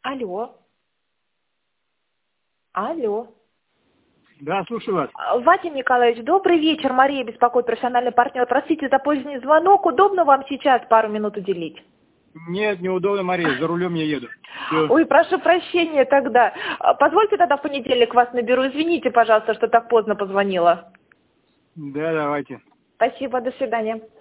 Алло. Алло. Да, слушаю вас. Вадим Николаевич, добрый вечер. Мария беспокоит, профессиональный партнер. Простите за поздний звонок. Удобно вам сейчас пару минут уделить? Нет, неудобно, Мария, за рулем я еду. Всё. Ой, прошу прощения тогда. Позвольте тогда в понедельник вас наберу. Извините, пожалуйста, что так поздно позвонила. Да, давайте. Спасибо, до свидания.